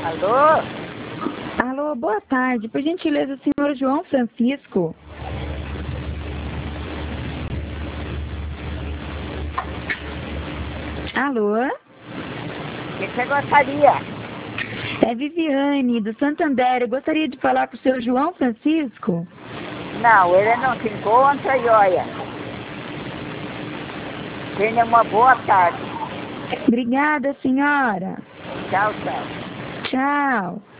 Alô? Alô, boa tarde. Por gentileza, senhor João Francisco. Alô? O que você gostaria? É Viviane, do Santander. Eu gostaria de falar com o seu João Francisco. Não, ele não se encontra e olha. Tenha uma boa tarde. Obrigada, senhora. Tchau, tchau. Tchau.